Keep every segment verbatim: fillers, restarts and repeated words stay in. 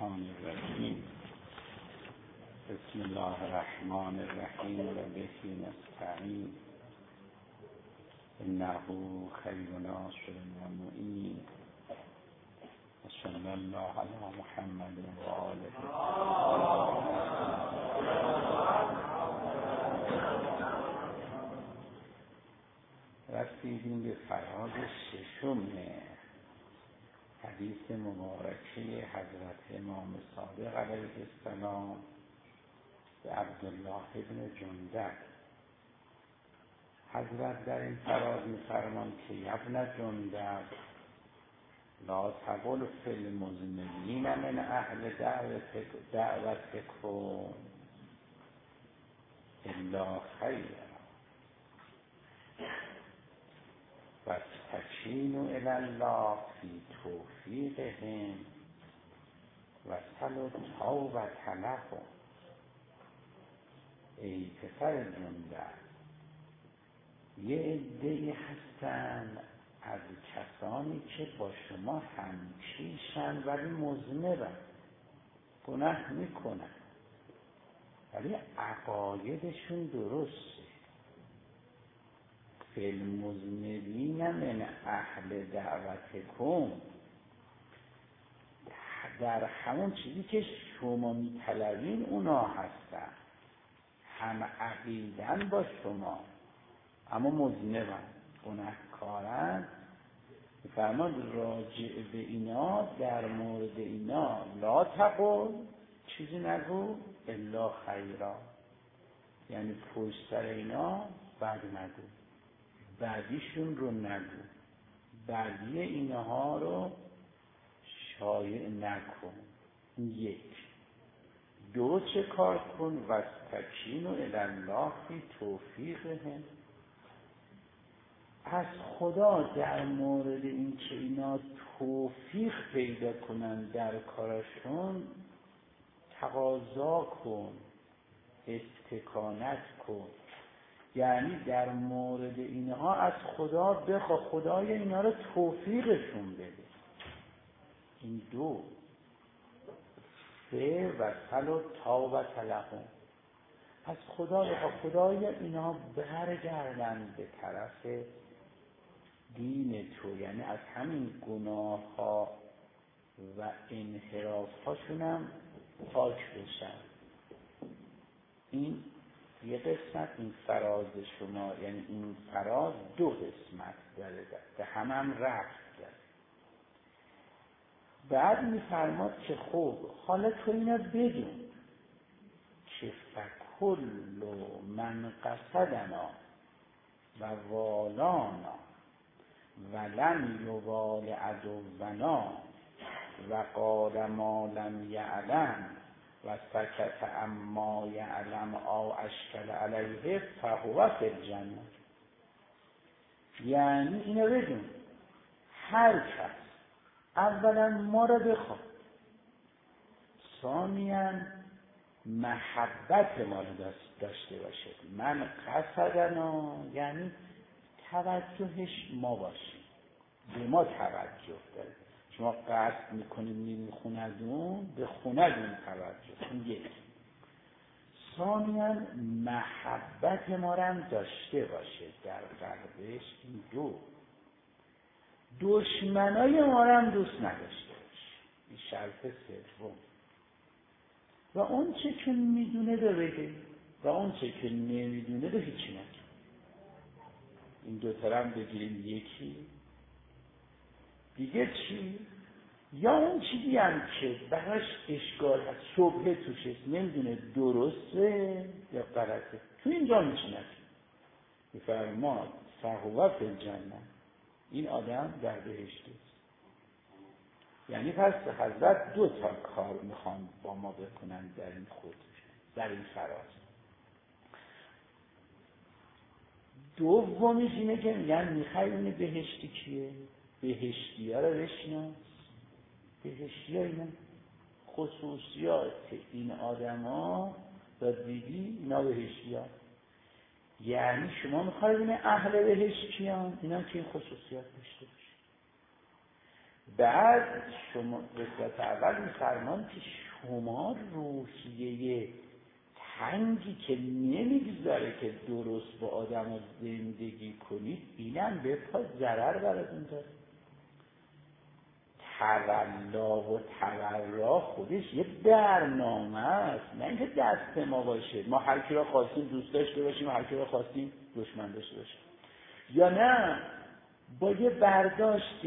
الشیطان الرجیم. بسم الله الرحمن الرحیم و به نستعین انه خیر ناصر و معین. صلی الله علی محمد و آله. رسیدیم به فراز ششم حدیث مبارکه حضرت امام صادق علیه السلام به عبدالله ابن جندب. حضرت در این فراز می‌فرمایند که ابن جندب لا تقل فی المذنبین من اهل دعوتکم الا خیر واستکینوا الی الله فی توفیقهم و سلوا التوبة لهم. ای پسر جندب، یه عده‌ای هستن از کسانی که با شما همکیشن ولی مذنبن، گناه میکنن ولی عقایدشون درسته. فی المذنبین من اهل دعوتکم، در همون چیزی که شما میطلبین اونا هستن، هم عقیدن با شما اما مذنبن، گناهکارن. فرمان راجع به اینا، در مورد اینا لا تقل، چیزی نگو الا خیرا، یعنی پشت سر اینا بد نگو، بعدیشون رو نگو، بعدی اینها رو شایع نکن. یک. دو، چه کار کن؟ واستکینوا الی الله فی توفیقهم، از خدا در مورد این که اینا توفیق پیدا کنن در کارشون تقاضا کن، استکانت کن، یعنی در مورد اینها از خدا بخوا خدای اینا رو توفیقشون بده. این دو. سه، و سلوا التوبة لهم، از خدا بخوا خدای اینا برگردن به طرف دین تو، یعنی از همین گناه ها و انحراف هاشون هم پاک بشن. این یه قسمت، این فراز شما، یعنی این فراز دو قسمت داره، به هم هم رفت داره. بعد میفرماد که خب حالا تو اینا بدون که فکل من قصدنا و والانا ولم یوال عدونا و قال ما لم یعلم و سکت اما یعلم او اشکل علیه فهو فی الجنه. یعنی اینو بدون هر کس اولا ما رو بخواد، ثانیاً محبت ما رو داشته باشه. من قصدنا یعنی توجهش ما باشیم، به ما توجه داره. شما قصد میکنید میرین خوندون، به خوندون توجه کن. یک. ثانیاً محبت ما رو هم داشته باشه در قلبش. این دو. دشمنای ما رو هم دوست نداشته باشه. این شرط سوم. و اون چه که میدونه رو بگه و اون چه که نمیدونه رو هیچی نگه. این دو طرف بگیریم یکی. دیگه چی؟ یا اون چیزی هم که براش اشکال هست، شبهه توش هست، نمیدونه درسته یا غلطه، تو اینجا میچی نگه. میفرماد فهو فی الجنه، این آدم در بهشت است. یعنی پس حضرت دو تا کار میخوان با ما بکنن در این خود، در این فراز. دومیش اینه که میگن میخوای اون بهشتی کیه؟ بهشتی ها رو بشناس. بهشتی ها اینا خصوصیات این آدم ها و دیدی اینا بهشتی ها. یعنی شما میخوای اون اهل بهشت کیان؟ اینا که این خصوصیات داشته باشه. بعد شما قسمت اول می‌فرمان که شما روحیه تنگی که نمیگذاره که درست با آدم ها زندگی کنید، اینم به پا ضرر براتون داره. تولا و تورا خودش یه برنامه است، نه اینکه دست ما باشه ما هر کی را خواستیم دوست داشته باشیم، هر کی را خواستیم دشمن داشته باشیم، یا نه با یه برداشت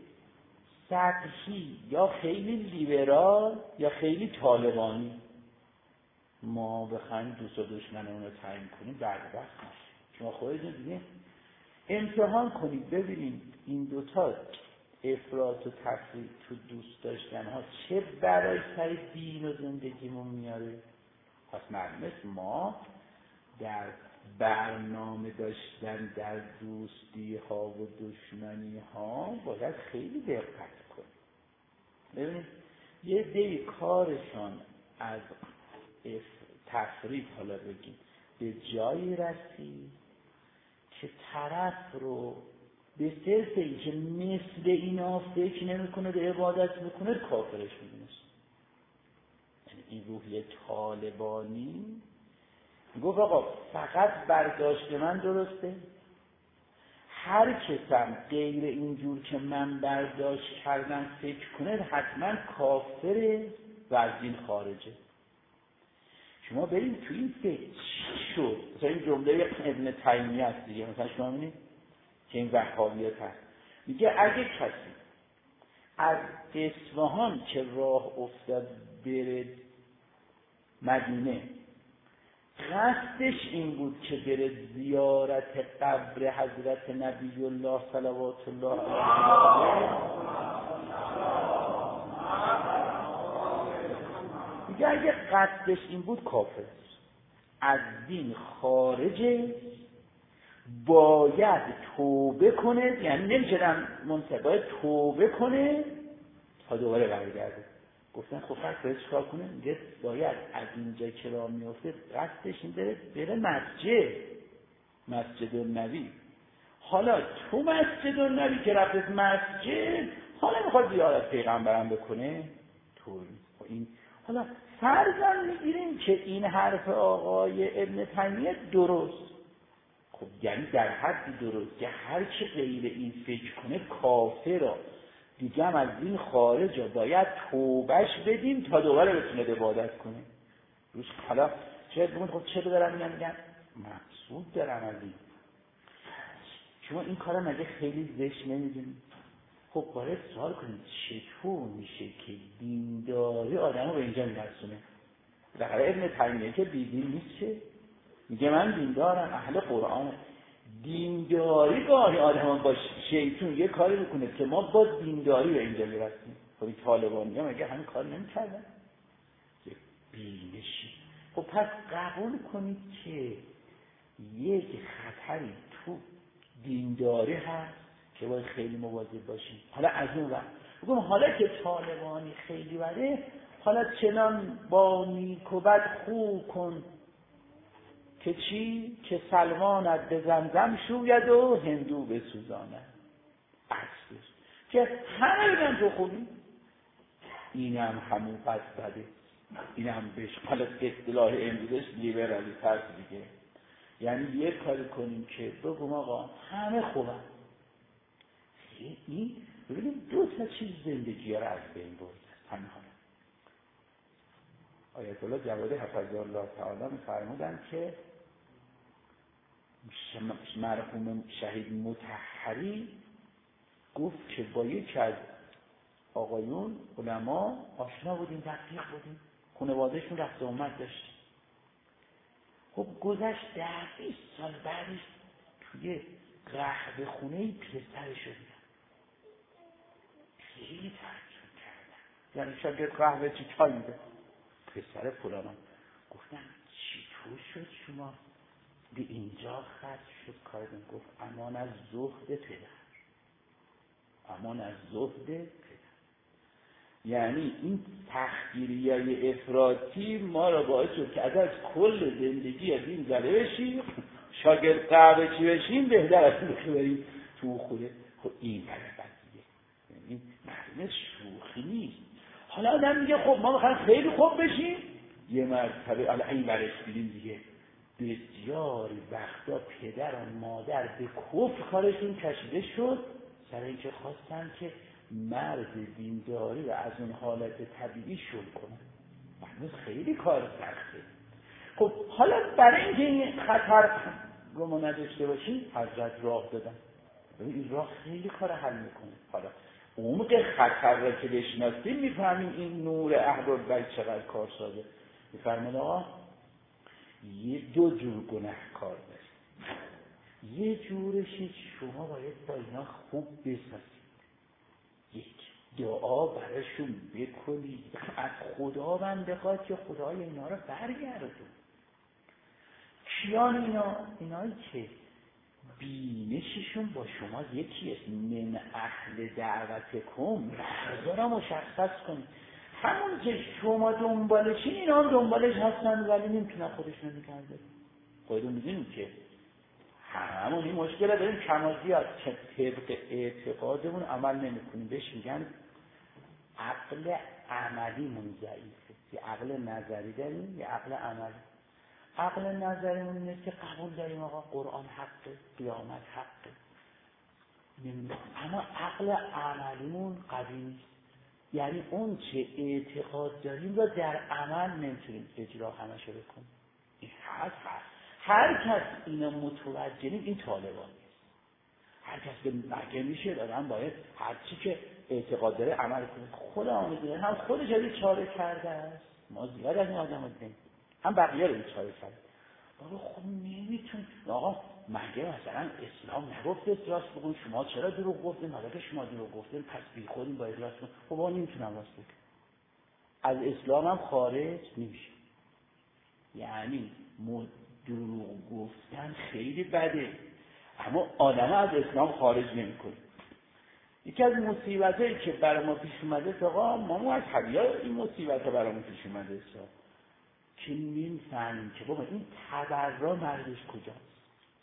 سطحی یا خیلی لیبرال یا خیلی طالبانی ما بخوایم دوست و دشمنمون رو تعیین کنیم بدبخت میشیم. شما خودتون دیگه امتحان کنید ببینید این دوتا افراط و تفریط تو دوست داشتن ها چه برای سر دین و زندگیمون میاره. پس معلومه ما در برنامه داشتن در دوستی ها و دشمنی ها باید خیلی دقت کنیم. ببینید یه دی کارشان از تفریط حالا بگیم به جایی رسید که طرف رو به صرف اینکه مثل اینا فکر نمیکنه به عبادت میکنه کافرش میدونست. یعنی این روحیه طالبانی گفت آقا فقط برداشت من درسته، هر کسم غیر اینجور که من برداشت کردم فکر کنه حتما کافره و از دین خارجه. شما بریم تو این فکر چی شد؟ مثلا این جمله ابن تیمیه است دیگه، مثلا شما می‌بینید که این وهابیت هست، میگه اگه کسی از اصفهان که راه افتاد بره مدینه قصدش این بود که بره زیارت قبر حضرت نبی الله صلوات الله علیه، میگه اگه قصدش این بود کافر از دین خارجه، باید توبه کنه، یعنی نمیشه منصف، باید توبه کنه تا دوباره برگرده. گفتن خب فرق باید چکار کنه؟ میگه باید از اینجا که راه میافته قصدش این بره بره مسجد مسجد النبی. حالا تو مسجد النبی که رفت مسجد حالا میخواد زیارت پیغمبرم بکنه تو این. حالا فرضاً میگیریم که این حرف آقای ابن تیمیه درست، خب یعنی در حدی درست که هر کی غیر این فکر کنه کافره، دیگه هم از دین خارجه، باید توبهش بدیم تا دوباره بتونه عبادت کنه. روش حالا چه بگم خب چه دارم میگن میگن مقصود دارم از این. شما این کارا مگه خیلی زشت نمیدونید؟ خب باید سوال کنید چطور میشه که دینداری آدمو به اینجا میرسونه؟ در ابن تیمیه که بیدین نیست چه؟ میگه من دیندارم، اهل قرآنم. دینداری گاهی آدم با شیطون یه کاری میکنه که ما با دینداری به اینجا میرسیم. خب این طالبانی هم اگه همین کار نمیکردن بینشی. خب پس قبول کنید که یک خطری تو دینداری هست که باید خیلی مواظب باشیم. حالا از اون وقت بگم حالا که طالبانی خیلی بده، حالا چنان با نیک و بد خو کن که چی؟ که سلمانت به زمزم شوید و هندو بسوزاند. عکسش که همه بگن تو خوبی، این هم همون پس بده، این هم بهش حالا اصطلاح امروزش لیبرالی تر دیگه. یعنی یک کاری کنیم که بگم آقا همه خوبن. این ببینیم دو تا چیز زندگی را از بین برد. همین حالا آیت الله جواد حفظه الله تعالی می‌فرمودند که مرحوم شهید مطهری گفت که با یکی از آقایون علما آشنا بودیم، رفیق بودیم، خانواده‌شون رفت و آمد داشت. خب گذشت ده بیست سال بعدش توی قهوه خونه پسرش رو دیدم. خیلی تعجب کردم، یعنی شاگرد قهوه چی چای میده؟ پسر فلانم. گفتم چطور شد شما به اینجا خرج شد کاردن؟ گفت امان از زهد پدر، امان از زهد پدر. یعنی این تحقیریای افراطی ما را باعث شد که اگر از کل زندگی از این زده بشیم، شاگرد قهوه چی بشیم، بهتر از این که بریم تو خوره. خب این طرف دیگه، یعنی معنی شوخی نیست. حالا آدم میگه خب ما میخوایم خیلی خوب بشیم، یه مرتبه حالا این ورش دیدیم دیگه بسیاری وقتا پدر و مادر به کفر کارشون کشیده شد سر اینکه خواستن که مرد دینداری و از اون حالت طبیعی شل کنن. معنی خیلی کار سخته. خب حالا برای اینکه این خطر رو ما نداشته باشیم حضرت راه دادن. این راه خیلی کار حل میکنه. حالا عمق خطر را که بشناسیم میفهمیم این نور اهل‌البیت چقدر کار ساده. میفرمایند آقا یه دو جور گناهکار داریم. یه جورشی شما باید با اینا خوب بسازید. یک دعا براشون بکنید از خداوند بخواد که خدای اینا رو برگردون. کیان اینا؟ اینایی که بینششون با شما یکیه. من اهل دعوتکم مرزا را مشخص کنید. همون که شما دنبالشین اینا هم دنبالش هستن ولی نمیتونن خودشون نگه. خودتون میدونید که همون این مشکل داریم کمازیات که طبق اعتقادمون عمل نمیکنیم. بهش میگن عقل عملیمون ضعیفه. یه عقل نظری داریم یه عقل عملی. عقل نظریمون اینه که قبول داریم آقا قرآن حقه، قیامت حقه، اما عقل عملیمون قوی نیست. یعنی اون چه اعتقاد داریم رو در عمل نمیتونیم اجرا همشو بکنیم. این هست هست هر کس اینو متوجه نیست این طالبان نیست. هر کس که مگه میشه دارن باید هر چی که اعتقاد داره عمل کنه. خدا میدونه هم خودش رو چاره کرده است. ما زیاد از این آدم ها دیدیم هم بقیه رو چاره کرده. بابا خب نمیتون آقا مگه مثلا اسلام نگفت راست بگون شما چرا دروغ گفتین؟ حالا که شما دروغ گفتین پس بی خودین باید راست بگون. خب آقا نمیتونم راست بگم. از اسلام هم خارج نمیشه. یعنی دروغ گفتن خیلی بده اما آدم از اسلام خارج نمیکنه. یکی از مصیبتایی که برای ما پیش اومده آقا ما از حبیه این مصیبت ها برای ما پیش اومده که نمی‌فهمیم که بابا این تبرا مردش کجاست.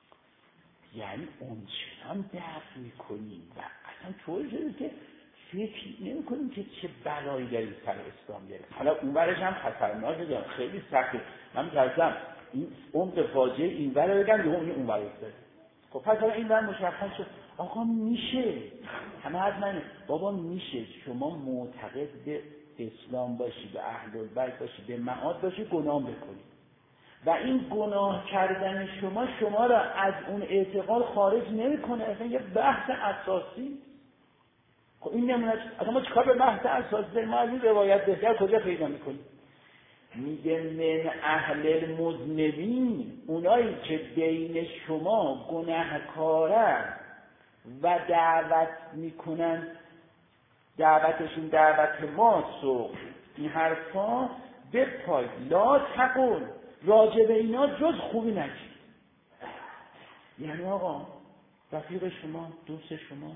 یعنی اون چنان دفع میکنیم و اصلا طور شده که فکر نمی‌کنیم که چه بلایی داریم سر اسلام داریم. حالا اون برش هم خطرناکه دارم خیلی سخته. من می‌ترسم این عمق فاجعه این ور رو بگم یه اون ور افتاده. خب پس حالا این ور مشخص شد آقا میشه همه حد منه بابا میشه شما معتقد به اسلام باشی به اهل‌البیت باشی به معاد باشی گناه بکنی و این گناه کردن شما شما را از اون اعتقاد خارج نمی‌کنه. اصلا یه بحث اساسی. خب این نمونه اصلا ما چیکار به بحث اساسی داریم؟ ما از این روایت بهتر کجا پیدا می‌کنیم؟ میگه من اهل المذنبین اونایی که بین شما گناهکارن و دعوت میکنن دعوتشون دعوت ماست و این حرفا بپای لا تقول راجع به اینا جز خوبی نگید. یعنی آقا رفیق شما دوست شما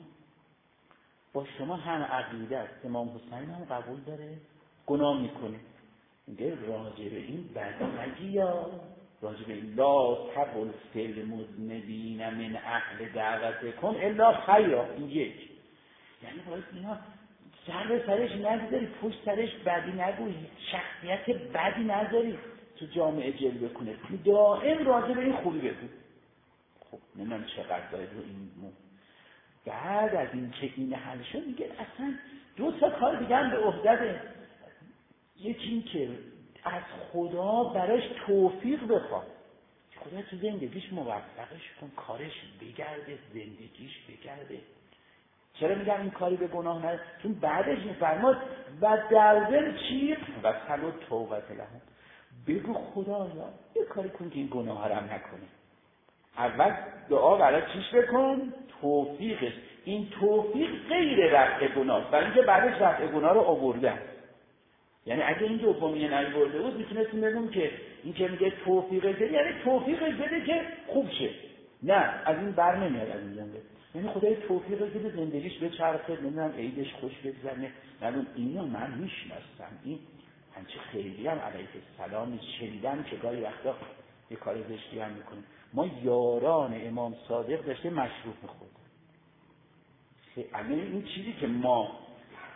با شما هم عقیده است امام حسین هم قبول داره گناه میکنه میگه راجع به این بد نگی یا راجع به این لا تقل فی المذنبین من اهل دعوتکم الا خیرا. این یک یعنی باید اینا سر به سرش نگذاری پشت سرش بدی نگویی شخصیت بدی نذاری تو جامعه جلوه کنه دائم راجع به این خوبی بگو. خب نمیدونم چقدر باید رو این مو بعد از این که این حل شد میگه اصلا دو تا کار دیگه هم به عهده. یکی این که از خدا براش توفیق بخواد خدا تو زندگیش موفقش کن کارش بگرده زندگیش بگرده. چرا میگم این کاری به گناه نده؟ چون بعدش میفرماد و در ضمن چی؟ و سلو توبت لهم بگو خدایا یه کاری کن که این گناه ها رو هم نکنه. اول دعا برای چیش بکن؟ توفیقش. این توفیق غیر رفع گناه برای اینکه بعدش رفع گناه رو آوردن. یعنی اگه این دومیه نیورده بود میتونستیم بگم که این که میگه توفیقش بده یعنی توفیقش بده که خوب شه. نه از این بر نمیاد از این جنبه. یعنی خدای توفیق بده زندگیش بچرخه نمیدونم عیدش خوش بگذره. نمیدونم اینو من میشناسم این همچه خیلی هم علیه السلام شنیدم که گاهی وقتا یه کار زشتی هم میکنه. ما یاران امام صادق داشته مشروب میخورد. اما این چیزی که ما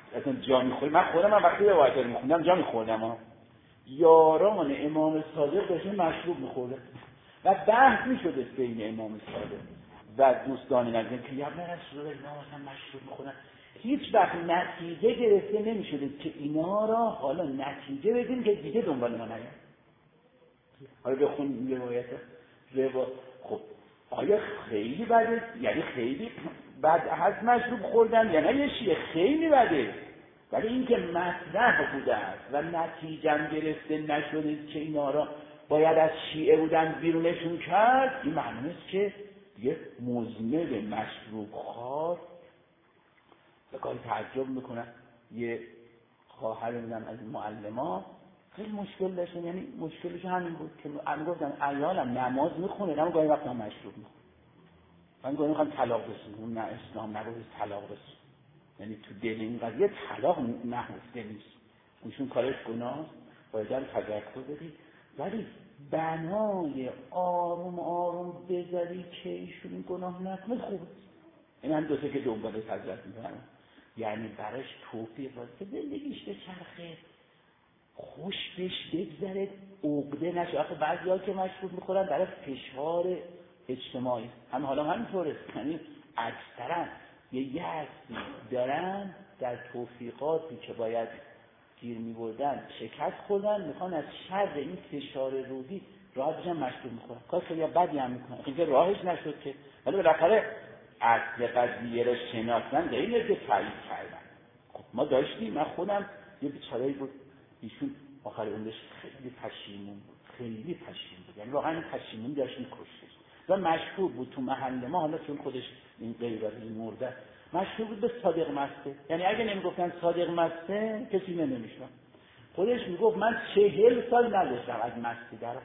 اصلا جا میخوری. من خودم من وقتی روایت رو میخوندم جا میخوردم ها. یاران امام صادق داشتن مشروب میخوردن و بحث میشد بین امام صادق و دوستان نزدیک که یا رسول الله اینا مثلا مشروب میخورن. هیچ وقت نتیجه گرفته نمیشده که اینا را حالا نتیجه بدیم که دیگه دنبال ما نیاد. حالا بخون روایت روا خب آیا خیلی بده؟ یعنی خیلی بد از مشروب خوردن یا نه یه شیعه خیلی بده، ولی اینکه مطرح بوده است و نتیجه گرفته نشده که اینا را باید از شیعه بودن بیرونشون کرد، این معنی است که یه مزمر مشروب خوار بگاهی تعجب میکنن. یه خواهر میدم از معلمان خیلی مشکل داشتن، یعنی مشکلش همین بود که من گفتم عیالم نماز میخونه اما گاهی وقتا مشروب میخونه. من گاهی میخوام طلاق بسیم، نه اسلام نگوید طلاق بسیم، یعنی تو دل این قضیه طلاق نهفته نیست، اونشون کارش گناه باید تذکر بدی، ولی بنای آروم آروم بذاری که ایشون این گناه نکنه خوبه. این هم دوسته که دنبال حضرت میکنم، یعنی براش توفیق باید که زندگیش به چرخه خوش بهش بگذره، عقده نشه. آخه بعضی ها که مشروب میخورن برای فشار اجتماعی هم حالا همینطوره، یعنی اکثرا یه یأسی دارن در توفیقاتی که باید گیر میبردن شکست خوردن، میخوان از شر این فشار روحی راحت بشن مشروب میخورن. کار خیلی بدی هم میکنن، اینکه راهش نشد که، ولی بالاخره اصل قضیه رو شناختن غیر که تعیین کردن. خب ما داشتیم، من خودم یه بیچاره‌ای بود ایشون آخر عمرش خیلی پشیمون بود، خیلی پشیمون بود، یعنی واقعا پشیمون داشت می‌کشتش و مشهور بود تو محل ما. حالا چون خودش این غیبتی مرده مشهور بود به صادق مسته، یعنی اگه نمیگفتن صادق مسته کسی نمی‌شناخت. خودش میگفت من چهل سال نداشتم از مستی درم،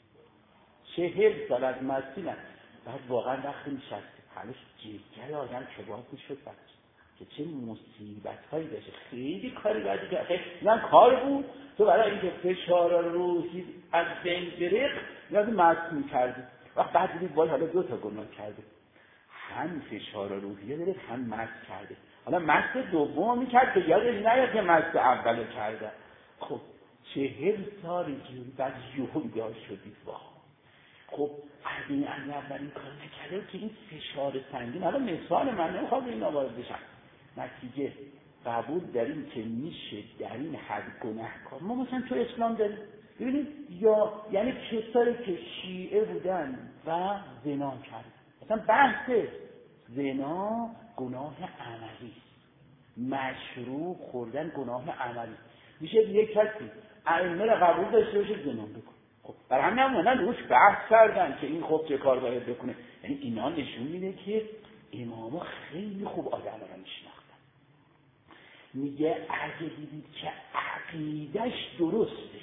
چهل سال از مستی نه. بعد واقعا وقتی میشسته حالش جیگر آدم کباب میشد بعد که چه مصیبت هایی داشته، خیلی کاری بدی که من کار بود تو برای اینکه فشار روحی از بین بریخت نیاز مست میکردی. وقت بعد دید وای حالا دو تا گناه کرده، هم فشار روحیه داره هم مست کرده، حالا مست دوم میکرد که یادش نیاد که مست اولو کرده. خب چهل سال جوری بعد یهو داشت شدید واقعا. خب از این اولین کار نکرده که این فشار سنگین، حالا مثال من نمیخوام این وارد بشم، نتیجه قبول داریم که میشه در این حد گناهکار. ما مثلا تو اسلام داریم ببینید، یا یعنی کسایی که شیعه بودن و زنا کردن، مثلا بحث زنا گناه عملی، مشروب خوردن گناه عملی، میشه یک کسی ائمه را قبول داشته باشه زنا بکنه. خب برای همین هم اومدن روش بحث کردن که این خب چه کار باید بکنه. یعنی اینا نشون میده که اماما خیلی خوب آدم را میشناختن. میگه اگه دیدید که عقیدش درسته،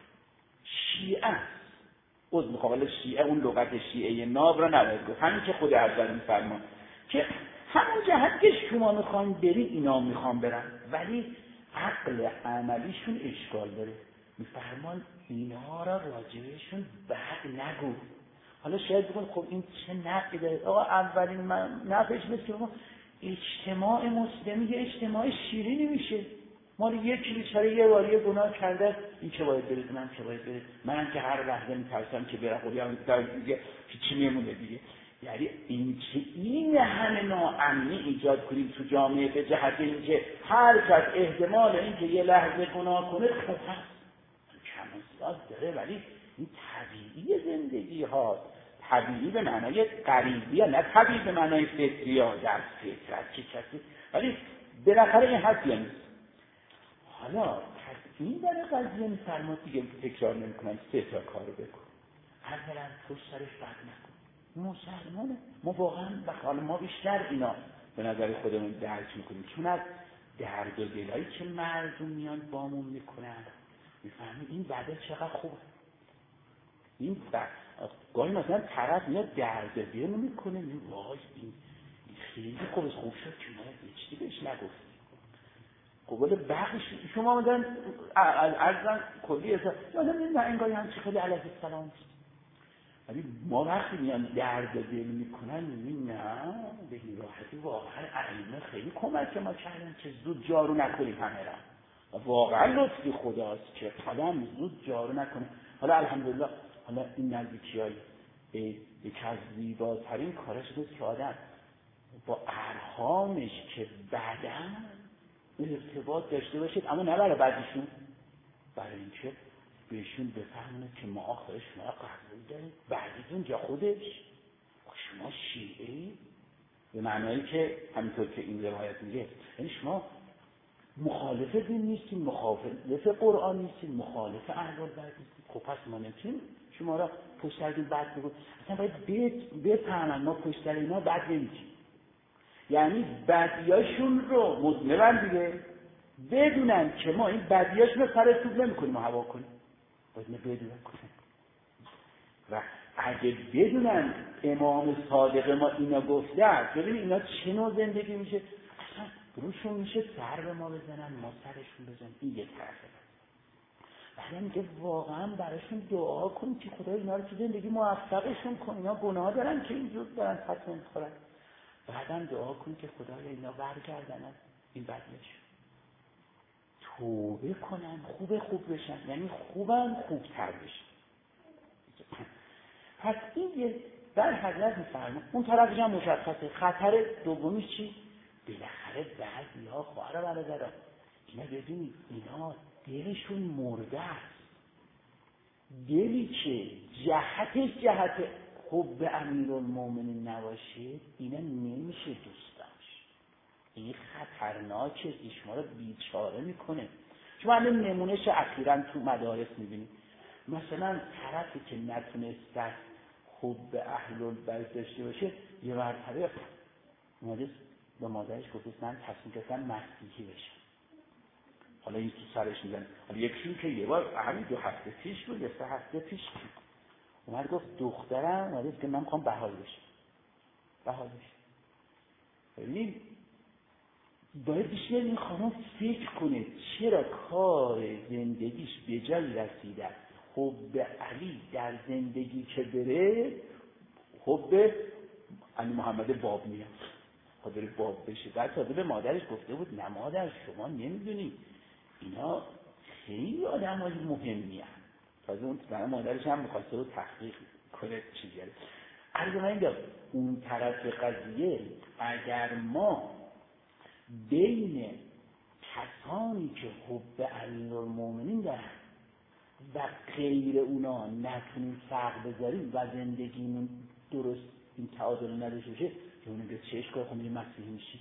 شیعه است، از مقابل شیعه اون لغت شیعه ناب را نباید گفت، همین که خود حضرت میفرمان که همون جهت که شما میخواین برید اینا میخوان برن، ولی عقل عملیشون اشکال داره. میفرمان اینا را راجبشون بد نگو. حالا شاید بگن خب این چه نفعی داره؟ آقا اولین نفعش مثل که اجتماع مسلمی یه اجتماع شیرینی میشه. مال یکی بیچاره یه بار یه گناه کرده، این که باید برید، من که باید برید، منم که هر لحظه میترسم که برم خودی هم دیگه چی میمونه دیگه. یعنی این چه این همه ناامنی ایجاد کنیم تو جامعه به جهت اینکه هر کس احتمال اینکه یه لحظه گناه کنه خوب هست، کم‌اصلاح داره، ولی این طبیعی زندگی ها، طبیعی به معنای غریبی ها، نه طبیعی به معنای فطری ها، در فطرت که کسی، ولی بالاخره این هست یا نیست. حالا تصمیم برای قضیه می‌فرماد دیگه تکرار نمی‌کنم، سه تا کارو بکن. اولا تو سرش بد نکن، مسلمانه، ما واقعا حالا ما بیشتر اینا به نظر خودمون درک میکنیم، چون از درد و دلایی که مردم میان بامون میکنن میفهمیم این بعده چقدر خوبه. این بعد گاهی مثلا طرف میاد درد دل میکنه، این وای این خیلی خوب خوب شد که ما هیچی بهش نگفتیم. قبول بخش شما مثلا ارزن کلی اصلا یادم این انگاری همچی خیلی علیه السلام ولی ما وقتی میان درد دل میکنن میگیم نه به این راحتی واقعا ائمه خیلی کمک ما کردن که زود جارو نکنیم همه را. واقعا لطفی خداست که قدم زود جارو نکنیم. حالا الحمدلله حالا این نزدیکی‌های یکی از زیباترین کارش بود که آدم با ارحامش که بعداً ارتباط داشته باشید، اما نه برای بعدشون، برای اینکه بهشون بفهمونه که ما آخرش شما قبول داریم، بعدیتون جا خودش شما شیعه، به معنایی که همینطور که این روایت میگه، یعنی شما مخالف دین نیستیم، مخالف قرآن نیستیم، مخالف اهل بیت نیستیم. خب پس ما نمیتونیم شما را پشت سر این بد بگو، اصلا باید بفهمن ما پشت سر اینا بد نمیتونیم، یعنی بدیاشون رو مزمرن دیگه، بدونن که ما این بدیاشون رو سر سود نمی کنیم و هوا کنیم، باید نه بدونن کنیم. و اگه بدونن امام صادق ما اینا گفته است، ببینید اینا چه نوع زندگی میشه، اصلا روشون میشه سر به ما بزنن، ما سرشون بزنن. این یک طرفه. بعد میگه واقعا براشون دعا کن که خدا اینا رو تو زندگی موفقشون کن، اینا گناه دارن که اینجور دارن فتوا میخورن. بعدم دعا کن که خدایا اینا برگردن از این بدیش، توبه کنن، خوب خوب بشن، یعنی خوبن خوبتر بشن. پس این یه در حضرت میفرمه. اون طرفش هم مشخصه. خطر دومیش چی؟ بالاخره بعضی‌ها خواهر برادران اینا ببینید اینا دلشون مرده است، دلی که جهتش جهت حب امیرالمومنین نباشه اینا نمیشه دوست داشت. این خطرناکه، این شما رو بیچاره میکنه. شما همین نمونهش اخیراً تو مدارس میبینید، مثلا طرفی که نتونست حب اهل بیت داشته باشه یه مرتبه اومده به مادرش گفت من تصمیم گرفتم مسیحی بشم. حالا این تو سرش میزنه. حالا یکیشون که یه بار همین دو هفته پیش بود یا سه هفته پیش بود اومد گفت دخترم اومده که من میخوام بهایی بشم. بهایی بشم. ببینید باید بیشتر این خانم فکر کنه چرا کار زندگیش به جایی رسیده، حب علی در زندگی که بره حب علی محمد باب میاد، خدا باب بشه. بعد تازه به مادرش گفته بود نه مادر شما نمیدونی اینا خیلی آدم های مهمی هست. تازه اون برای مادرش هم مخواسته رو تحقیق کنه چی گره. عرض من اینجا اون طرف قضیه اگر ما بین کسانی که حب امیرالمومنین دارن و غیر اونا نتونیم فرق بذاریم و زندگیمون درست این تعادل نداشته باشه که اون میگه چه اشکال خب میگه مسیحی میشی،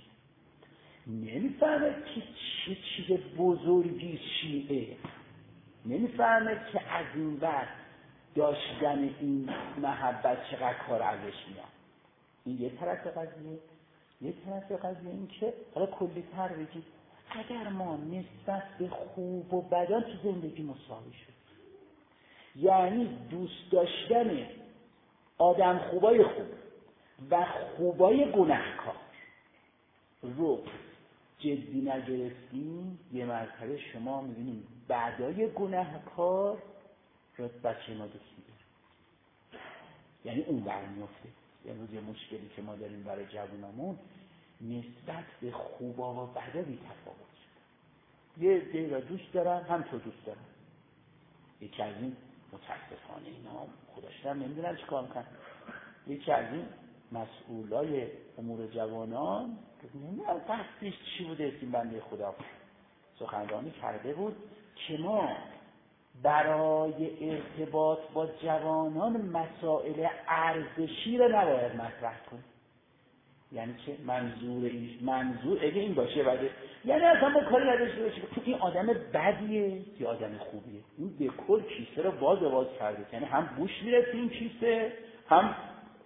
نمیفهمه که چه چیز بزرگی شیعه، نمیفهمه که از این ور داشتن این محبت چقدر کار ازش میاد. این یه طرف قضیه. یه طرف قضیه این که حالا کلی تر بگیم اگر ما نسبت به خوب و بدان تو زندگی مساوی شد، یعنی دوست داشتن آدم خوبای خوب و خوبای گناهکار رو جدی نگرفتیم، یه مرتبه شما میبینید بعدای گناهکار رتبت ما دوست میگیره، یعنی اون برمیفته. امروز یه مشکلی که ما داریم برای جوانمون نسبت به خوبا و بدا بی تفاوت شده. یه دی را دوست دارن هم تو دوست دارن. یکی از این متاسفانه اینا خودش هم نمیدونن چی کار میکنن. یکی از این مسئولای امور جوانان نمیدونم قصدش چی بوده، این بنده خدا سخنرانی کرده بود که ما برای ارتباط با جوانان مسائل ارزشی رو نباید مطرح کنیم. یعنی چه منظور این منظور اگه این باشه بعد یعنی اصلا ما کاری نداشته باشه که این آدم بدیه یا آدم خوبیه. این به کل کیسه رو باز باز کرده، یعنی هم بوش میره تو این کیسه هم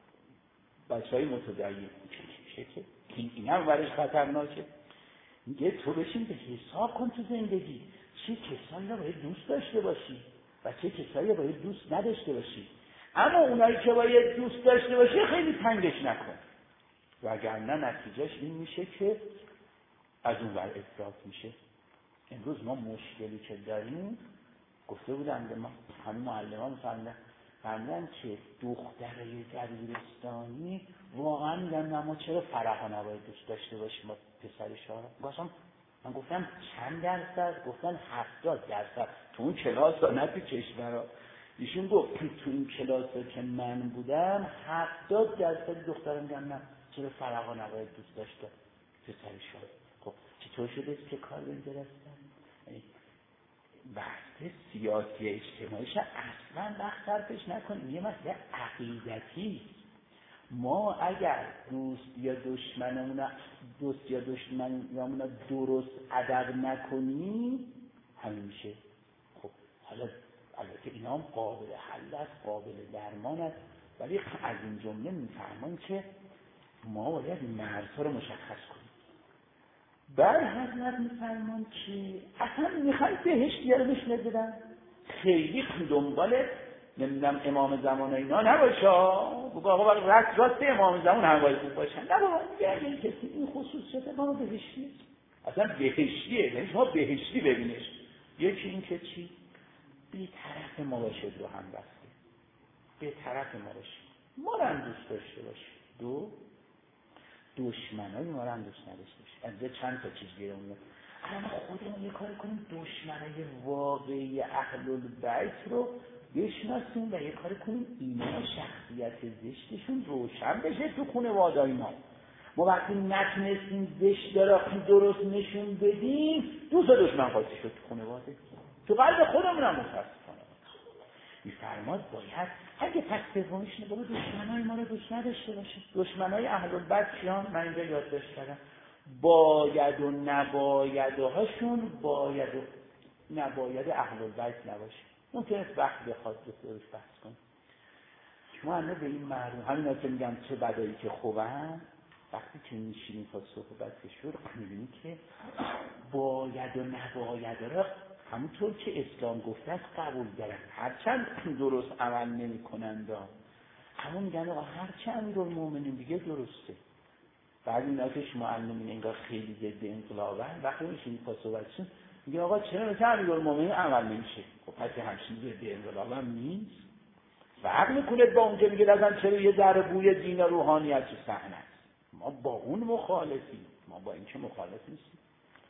بچهای متدین میشه که این این هم برش خطرناکه. میگه تو بشین به حساب کن تو زندگی چه کسایی رو باید دوست داشته باشی و چه کسایی رو باید دوست نداشته باشی، اما اونایی که باید دوست داشته باشی خیلی تنگش نکن، وگرنه نتیجهش این میشه که از اون ور افراط میشه. امروز ما مشکلی که داریم گفته بودن به ما همین معلمان فرمودن فرمودن که دخترای دبیرستانی واقعا میگن ما چرا فرح نباید دوست داشته باشیم با پسرش ها. باشم من گفتم چند درصد؟ گفتن هفتاد درصد. تو اون کلاس ها نه تو کشورها. ایشون گفت تو این کلاس ها که من بودم هفتاد درصد دختران میگن نه چرا فرح نباید دوست داشته پسرش ها. خب چطور شده که کار به این درستن؟ یعنی بحث سیاسی اجتماعیش اصلا وقت صرفش نکنیم. یه مسئله عقیدتی. ما اگر دوست یا دشمنمون دوست یا دشمنمون درست ادب نکنیم همین میشه. خب حالا البته اینا هم قابل حل است، قابل درمان است، ولی از این جمله میفهمن که ما باید مرزها رو مشخص کنیم. بر حضرت میفرمان که اصلا میخوای بهشت یارمش ندیدن خیلی دنبال نمیدونم امام زمان اینا نباشه. بگو آقا برای راست راست امام زمان هم باید خوب باشن. نه بابا دیگه اگه کسی این خصوصیت ما بهشتیه، اصلا بهشتیه، یعنی شما بهشتی ببینش. یکی این که چی؟ بی طرف ما باشه، دو هم بسته به طرف ما باشه، ما رو هم دوست داشته باشه. دو دشمنای ما رو هم دوست نداشته باشه. از چند تا چیز بیرون میاد. اما خودمون یه کاری کنیم دشمنای واقعی اهل البیت رو بشناسیم و یه کاری کنیم اینا شخصیت زشتشون روشن بشه تو خانواده‌های ما. ما وقتی نتونستیم زشت داره درست نشون بدیم دوست دشمن خواهی شد تو خانواده، تو قلب خودمون هم متاسفانه میفرماد باید اگه پس سومیش نگاه دشمنای ما رو دوست نداشته باشه. دشمنای اهل البیت کیان؟ من اینجا یادداشت کردم. باید و نباید هاشون باید و نباید اهل البیت نباشه. ممکنه وقت بخواد بسیارش بحث کنیم. شما همه به این معلوم همین که میگم چه بدایی که خوبن، وقتی که میشینیم تا صحبت شد میبینی که باید و نباید را همونطور که اسلام گفته است قبول دارن، هرچند درست عمل نمی کنند. همون میگن آقا هرچند امیرالمومنین دیگه درسته. بعد اینا که شما علمین انگار خیلی ضد انقلابن، وقتی میشینی تا صحبت شد میگه آقا چرا مثل امیرالمومنین عمل نمیشه؟ خب پس همچین ضد انقلابم نیست. فرق میکنه با اونجا میگه لازم چرا یه ذره بوی دین و روحانیت تو صحنه است. ما با اون مخالفیم، ما با این که مخالف نیستیم.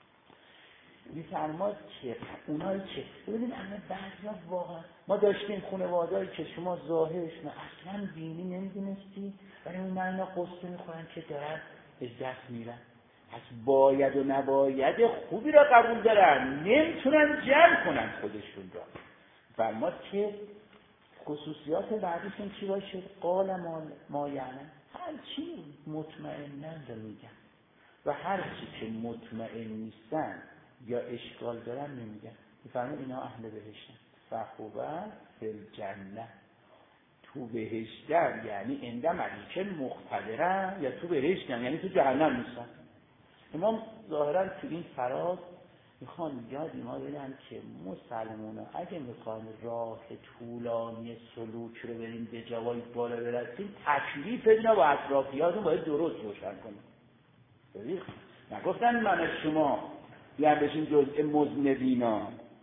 میفرماد که اونایی که ببینید اما بعضیا واقعا ما داشتیم خانواده‌ای که شما ظاهرشون اصلا دینی نمیدونستی ولی اون اینا قصه میخورن که دارن از دست میرن. پس باید و نباید خوبی را قبول دارن، نمیتونن جمع کنن خودشون را. فرماد که خصوصیات بعدیشون چی باشه؟ قال ما, ما یعنی هر چی مطمئنن رو میگن و هر چی که مطمئن نیستن یا اشکال دارن نمیگن. میفرمایید اینا اهل بهشتن. فخوبه فی الجنه، تو بهشتن یعنی انده ملیکه مقتدرن، یا تو بهشتن یعنی تو جهنم نیستن. امام ظاهرا تو این فراز میخوان یاد ما بدن که مسلمونا اگه میخوان راه طولانی سلوک رو بریم به جوای بالا برسیم، تکلیف اینا با اطرافیاتون باید درست روشن کنیم. ببین نگفتن من از شما بیان بشین جزء مذنبینا.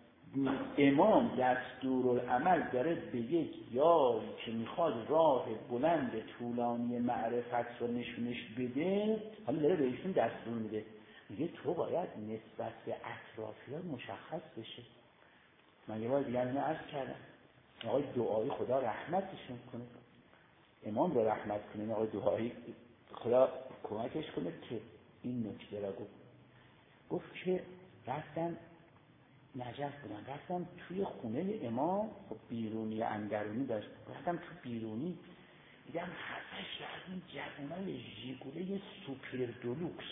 امام دستورالعمل داره به یک یاری که میخواد راه بلند طولانی معرفت رو نشونش بده، حالا داره بهشون دستور میده، میگه تو باید نسبت به اطرافیات مشخص بشه. من یه بار دیگر اینو عرض کردم، آقای دعایی خدا رحمتشون کنه، امام رو رحمت کنه، آقای دعایی خدا کمکش کنه که این نکته را گفت. گفت که رفتن نجف بودن، رفتم توی خونه امام، خب بیرونی اندرونی داشت، رفتم تو بیرونی دیدم هفتش از این جوانای ژیگوله سوپر دولوکس،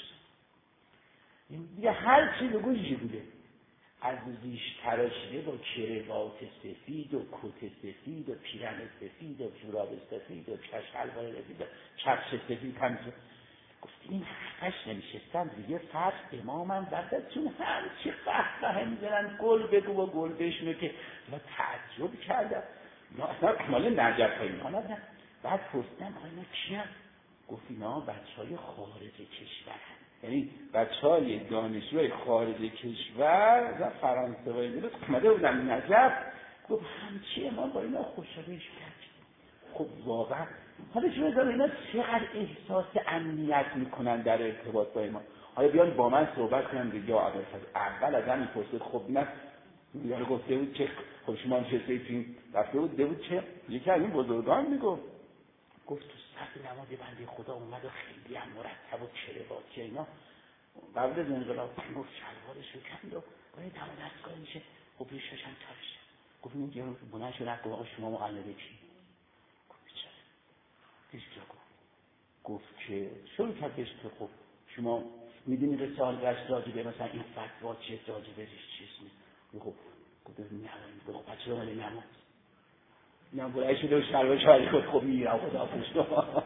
دیگه هر چی بگو ژیگوله، از ریش تراشیده با کروات سفید و کت سفید و پیرن سفید و جوراب سفید و کشلوار سفید و کفش سفید همینطور. گفت این هفتش نمیشستن دیگه فرض امامم دستشون هر چی قهقه میزنن گل بگو و گل بشنو که ما تعجب کردم. ما اصلا مال نجف های اینا ندن. بعد پرسیدم اینا کیان؟ گفت اینا بچه های خارج کشور هم. یعنی بچه های دانشجوی خارج کشور فرانسه و انگلیس اومده بودن نجف گفت همچی امام با اینا خوشحالیش کرد. خب واقعا حالا شما بذار اینا چقدر احساس امنیت میکنن در ارتباط با امام. حالا بیان با من صحبت کنن دیگه، یا اول از همین پرسید خب نه یارو گفته بود که خب شما چه سیفین رفته بود ده بود چه یکی از این بزرگان میگفت گفت تو صف نماز بنده خدا اومد و خیلی هم مرتب و چرواکی اینا قبل از انقلاب گفت شلوارش رو کند و باید دم دستگاه میشه. خب ریشش هم ترشه. گفت این یارو بلند شد رفت آقا شما مقلده کی؟ گفت چرا؟ هیچ جا گفت گفت که شروع کرد بهش که خب شما میدونی رساله‌اش راجبه مثلا این فتوا چیه راجبه چیز نیست. خب گفت نماز خب بچه رو مالی نماز اینم بلند شده و شلوار شاید خود خب میرم خدا پشت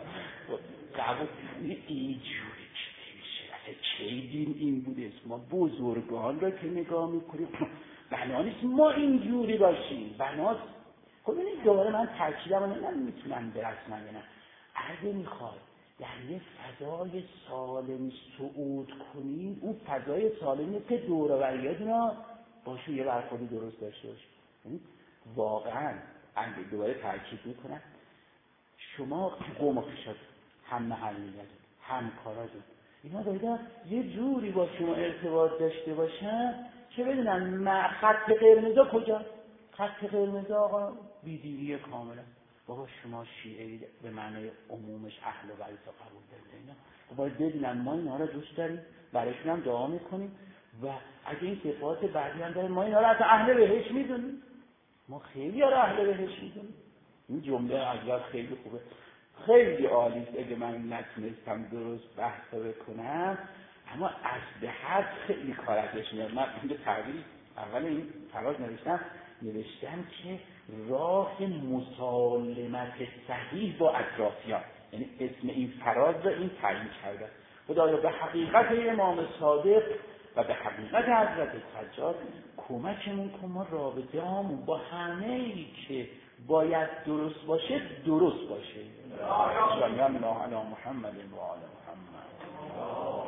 قبول اینجوری که میشه اصلا چه دین این بوده است. ما بزرگان را که نگاه میکنیم بنا نیست ما اینجوری باشیم بناست. خب این دوباره من تاکیدم و نمیتونم برسنم نه اگه میخواد در یه فضای سالم صعود کنیم اون فضای سالمی که دور و بریاتون باشون یه برخورد درست داشته باشه. واقعا اگه دوباره تاکید میکنم شما قوم و خیشات هم محلیت هم کاراتون اینا باید یه جوری با شما ارتباط داشته باشن که بدونن خط قرمزا کجا. خط قرمزا آقا بیدیری کاملا بابا شما شیعه به معنی عمومش اهل و بیت قبول دارید اینا باید بدونن ما اینا رو دوست داریم برایشون هم دعا میکنیم و اگه این صفات بعدی هم داریم ما اینا رو اصلا اهل بهشت میدونیم. ما خیلی ها رو اهل بهشت میدونیم. این جمله اگر خیلی خوبه خیلی عالیست اگه من نتونستم درست بحث بکنم اما از به حد خیلی کار ازش میاد. من این تعبیر اول این فراز نوشتم نوشتم که راه مسالمت صحیح با اطرافیان یعنی اسم این فراز رو این تعیین کرده. خدایا به حقیقت امام صادق و به حقیقت حضرت سجاد کمکمون کن ما رابطه هامون با همه ای که باید درست باشه درست باشه. الله علی محمد و آل محمد.